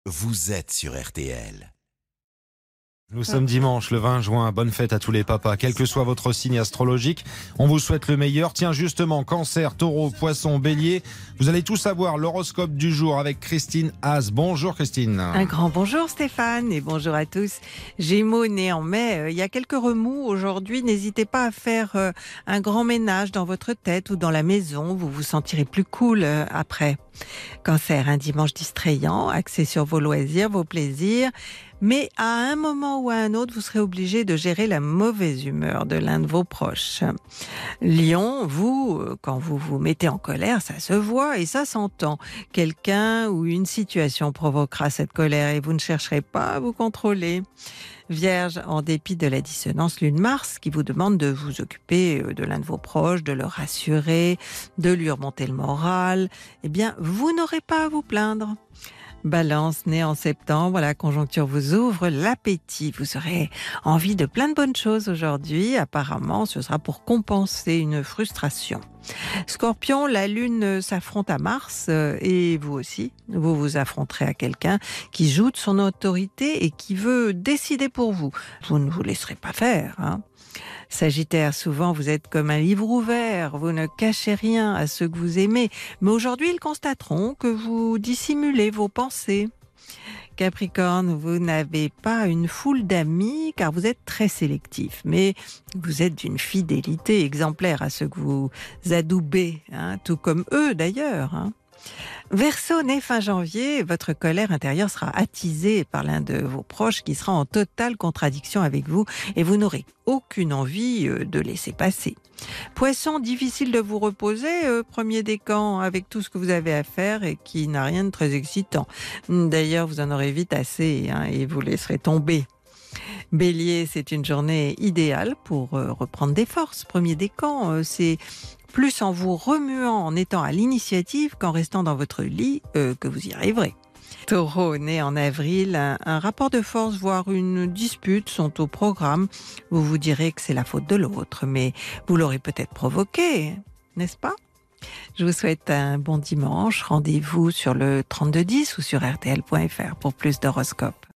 vous êtes sur RTL. Nous sommes dimanche, le 20 juin. Bonne fête à tous les papas. Quel que soit votre signe astrologique, on vous souhaite le meilleur. Tiens, justement, Cancer, Taureau, Poisson, Bélier, vous allez tout savoir. L'horoscope du jour avec Christine Haas. Bonjour Christine. Un grand bonjour Stéphane et bonjour à tous. Gémeaux né en mai, il y a quelques remous aujourd'hui. N'hésitez pas à faire un grand ménage dans votre tête ou dans la maison. Vous vous sentirez plus cool après. Cancer, un dimanche distrayant, axé sur vos loisirs, vos plaisirs. Mais à un moment ou à un autre, vous serez obligé de gérer la mauvaise humeur de l'un de vos proches. Lion, vous, quand vous vous mettez en colère, ça se voit et ça s'entend. Quelqu'un ou une situation provoquera cette colère et vous ne chercherez pas à vous contrôler. Vierge, en dépit de la dissonance Lune-Mars qui vous demande de vous occuper de l'un de vos proches, de le rassurer, de lui remonter le moral, eh bien, vous n'aurez pas à vous plaindre. Balance, né en septembre, la conjoncture vous ouvre l'appétit. Vous aurez envie de plein de bonnes choses aujourd'hui. Apparemment, ce sera pour compenser une frustration. Scorpion, la Lune s'affronte à Mars et vous aussi. Vous vous affronterez à quelqu'un qui joue de son autorité et qui veut décider pour vous. Vous ne vous laisserez pas faire, hein. Sagittaire, souvent vous êtes comme un livre ouvert, vous ne cachez rien à ceux que vous aimez, mais aujourd'hui ils constateront que vous dissimulez vos pensées. Capricorne, vous n'avez pas une foule d'amis car vous êtes très sélectif, mais vous êtes d'une fidélité exemplaire à ceux que vous adoubez, hein, tout comme eux d'ailleurs, hein. Verseau, né fin janvier, votre colère intérieure sera attisée par l'un de vos proches qui sera en totale contradiction avec vous et vous n'aurez aucune envie de laisser passer. Poisson, difficile de vous reposer, premier décan avec tout ce que vous avez à faire et qui n'a rien de très excitant. D'ailleurs, vous en aurez vite assez, hein, et vous laisserez tomber. Bélier, c'est une journée idéale pour reprendre des forces. Premier décan, c'est plus en vous remuant, en étant à l'initiative qu'en restant dans votre lit que vous y arriverez. Taureau, né en avril, un rapport de force, voire une dispute sont au programme. Vous vous direz que c'est la faute de l'autre, mais vous l'aurez peut-être provoqué, n'est-ce pas ? Je vous souhaite un bon dimanche. Rendez-vous sur le 3210 ou sur rtl.fr pour plus d'horoscopes.